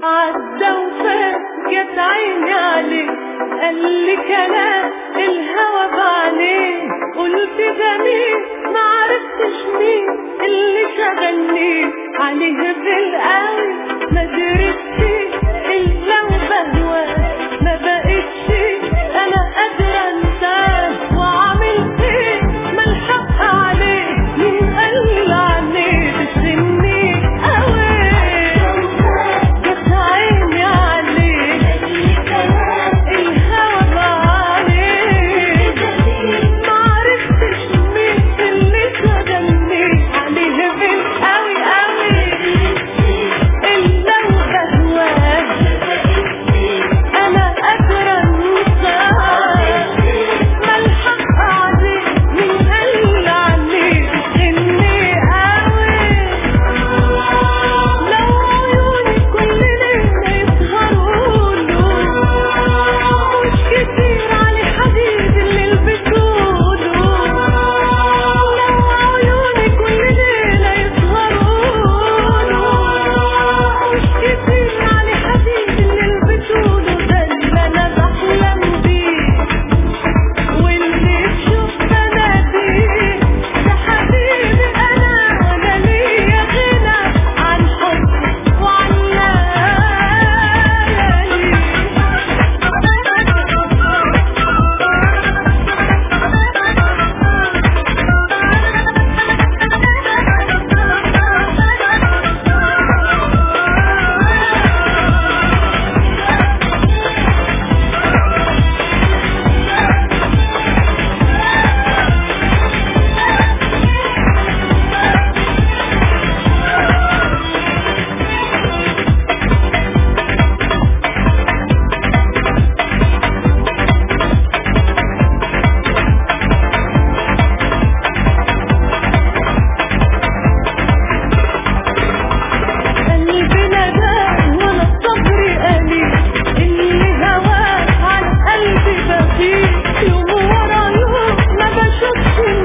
عدى وفات جت عيني عليه، قال لي كلام الهوى بعينيه، قلت ده مين معرفتش مين اللي شغلني عليه بالقوي، ما درستش الا وبهواه، ما بقتش انا قادره انساه، وعامل ايه ملحق عليه مين قال عليه بسني قوي، جت عيني عليه الهوى بعينيه، معرفتش مين اللي شغلني عليه بالقوي قوي، الا وبهواه انا قادره انساه، ملحق عليه مين قال عليه بسني قوي، لو عيوني كل ليله يسهروا مش كتير علي حديد الليل بتقوله، لو عيوني كل ليله يسهروا مش كتير علي حديد الليل بتقوله، ده اللي انا بحلم بيه واللي شفت اناديه، ده حبيبي انا ليا غنى عن حب وعن قلبي نداه وانا الصبر قليل، اللي هواه على قلبي بغير، يوم ورا يوم ما بشوفش